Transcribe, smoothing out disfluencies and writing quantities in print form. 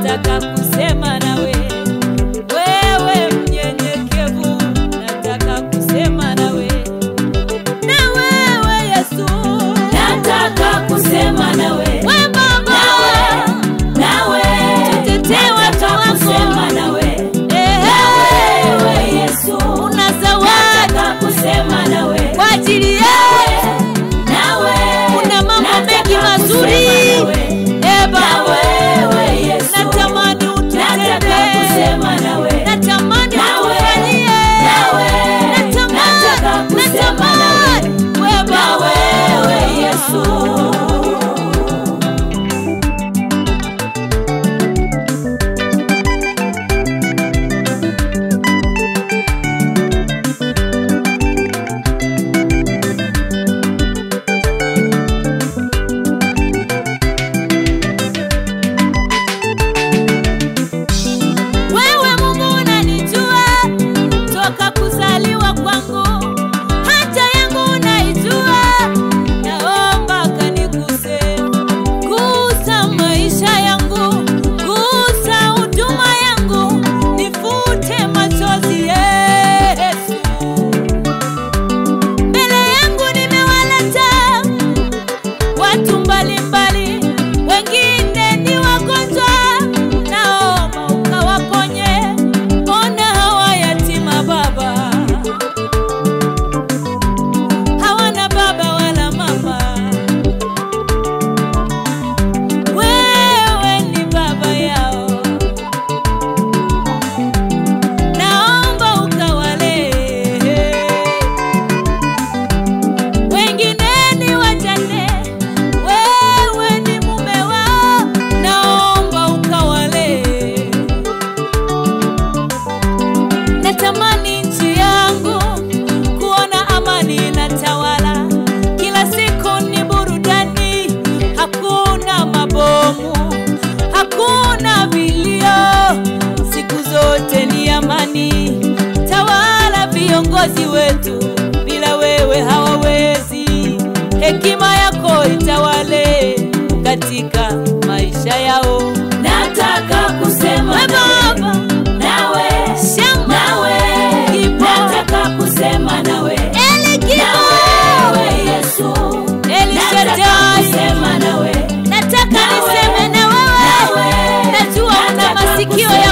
nataka kusema nawe. Wewe mnyenyekevu, nataka kusema nawe. Na wewe Yesu, nataka kusema nawe. wewe Baba, Nawe tutetee watu wako. kusema nawe. Wewe Yesu, Una zawadi nataka kusema nawe. kwa ajili yetu. Nawe Una mambo mengi nataka mazuri. kusema nawe. Baba, Wewe Yesu, natamani nataka ututetee. kusema nawe. Natamani Nawe, utufanyie. nawe, nataka kusema nawe. Wewe Na Baba, wewe Yesu, wewe Mungu unanijua toka kuzaliwa kwangu, hata yangu unaijua. Naomba kaniguse, gusa maisha yangu, gusa huduma yangu, nifute machozi Yesu. Mbele yangu nimewaleta watu mbalimbali, wengine ni wagonjwa, naomba ukawaponye. Ona hawa yatima Baba, hawana baba wala mama. Wewe ni baba yao, naomba ukawalee. Wengine ni wajane, wewe ni mume wao, naomba ukawalee. Natamani nchi yangu kuona amani inatawala, kila siku ni burudani, hakuna mabomu, hakuna vilio, siku zote ni amani. Tawala viongozi wetu, bila wewe hawawezi. Hekima yako itawale katika maisha yao. nataka kusema Wewe nawe. Baba, Nawe, shamba nawe, kipo, nataka kusema nawe. Eli Na kipo, wewe Yesu, Eli nataka Shaddai, kusema nawe. nataka Nawe, niseme na wewe. nawe, Najua una nataka masikio kusema